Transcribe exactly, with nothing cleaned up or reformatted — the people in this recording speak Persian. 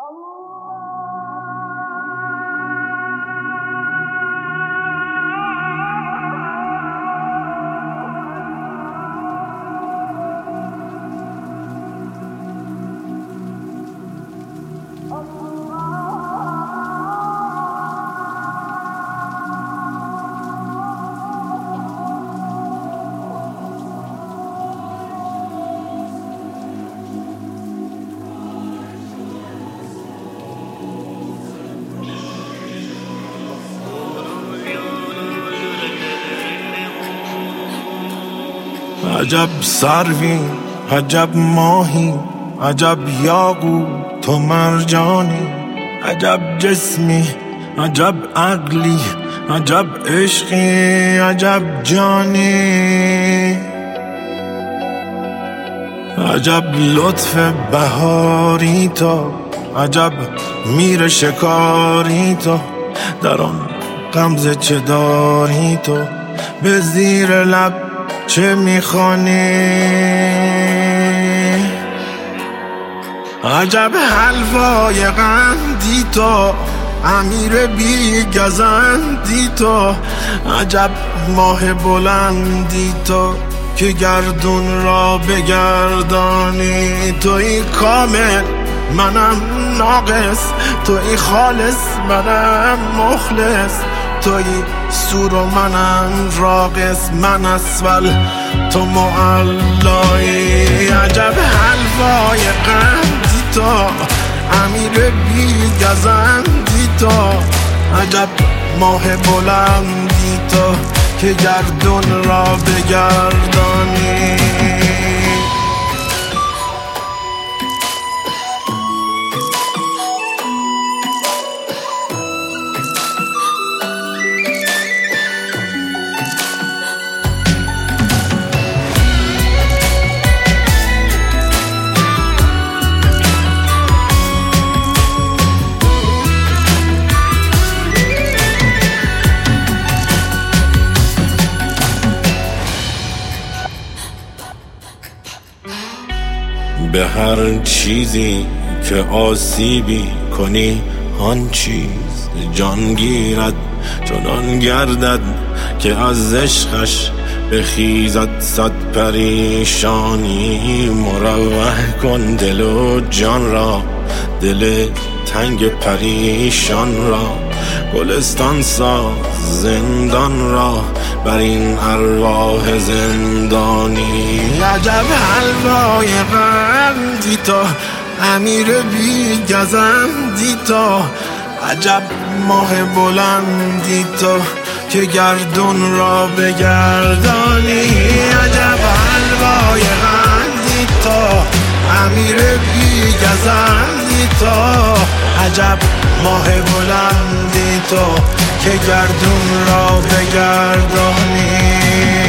عجب سروی، عجب ماهی، عجب یاقوت و مرجانی، عجب جسمی، عجب عقلی، عجب عشقی، عجب جانی، عجب لطف بهاری تو، عجب میر شکاری تو، در آن غمزه چه داری تو، به زیر لب چه میخوانی؟ عجب حلوای قندی تو، امیر بی گزندی تو، عجب ماه بلندی تو که گردون را بگردانی. توی کامل منم ناقص، توی خالص منم مخلص، توی سور و منم راقص، من اسفل تو معلایی. عجب حلوای قندی تو، امیر بی گزندی تو، عجب ماه بلندی تو که گردون را بگردانی. به هر چیزی که آسیبی کنی آن چیز جان گیرد، چنان گردد که از عشقش بخیزد صد پریشانی. مروح کن دل و جان را، دل تنگ پریشان را، گلستان ساز زندان را بر این ارواح زندانی. عجب حلوای قندی تو، امیر بی گزندی تو، عجب ماه بلندی تو که گردون را بگردانی. عجب حلوای قندی تو، امیر بی گزندی تو، عجب ماه بلندی تو که گردون را بگردانی.